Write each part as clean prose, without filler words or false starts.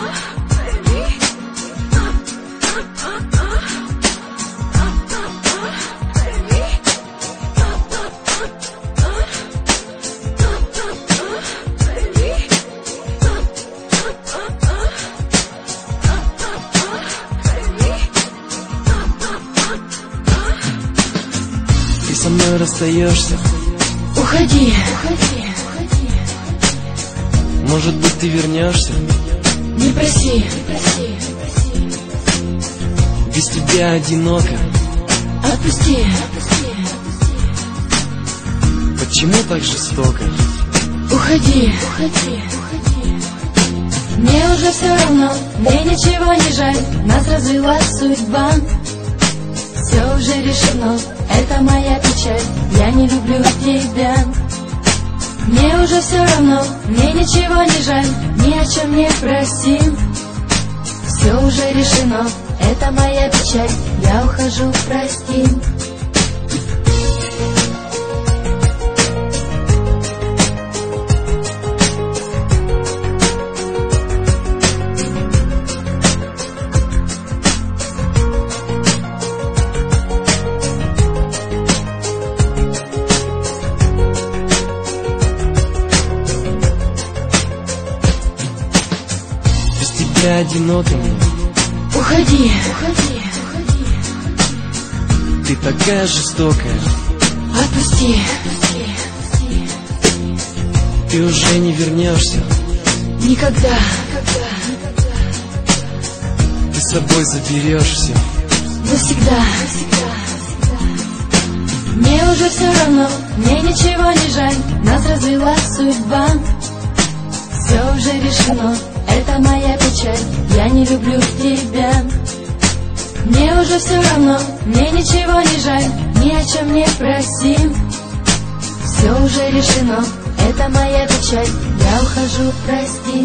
Ты со мной расстаешься. Уходи. Может быть, ты вернешься. Не проси. Без тебя одиноко. Отпусти. Почему так жестоко? Уходи. Мне уже все равно, мне ничего не жаль. Нас развела судьба. Все уже решено, это моя печаль. Я не люблю тебя. Мне уже все равно, мне ничего не жаль. Ни о чем не проси. Все уже решено, это моя печаль. Я ухожу, прости. Я одиноко мне. Уходи. Ты такая жестокая. Отпусти. Ты уже не вернешься. Никогда. Ты с собой заберешь все. Навсегда. Мне уже все равно, мне ничего не жаль. Нас развела судьба. Все уже решено, это моя печаль. Я не люблю тебя. Мне уже все равно, мне ничего не жаль. Ни о чем не проси. Все уже решено, это моя печаль. Я ухожу, прости.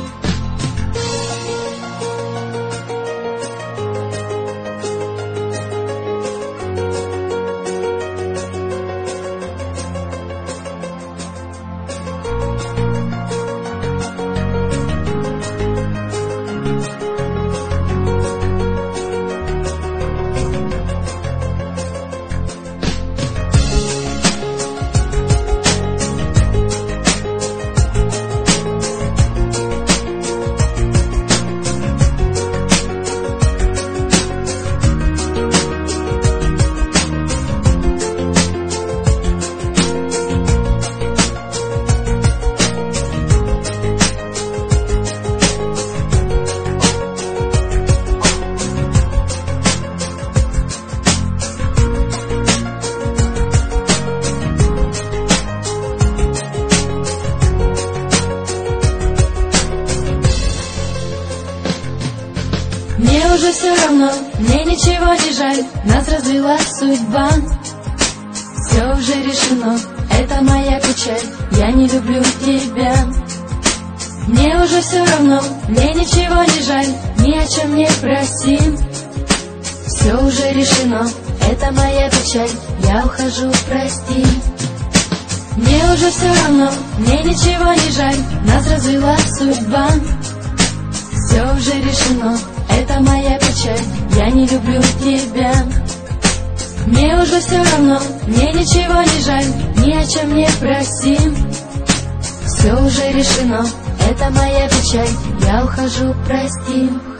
Мне уже все равно, мне ничего не жаль. Нас развела судьба. Все уже решено, это моя печаль. Я не люблю тебя. Мне уже все равно, мне ничего не жаль. Ни о чем не проси. Все уже решено, это моя печаль. Я ухожу, прости. Мне уже все равно, мне ничего не жаль. Нас развела судьба. Все уже решено, это моя печаль. Я не люблю тебя. Мне уже все равно, мне ничего не жаль. Ни о чем не проси. Все уже решено, это моя печаль. Я ухожу, прости.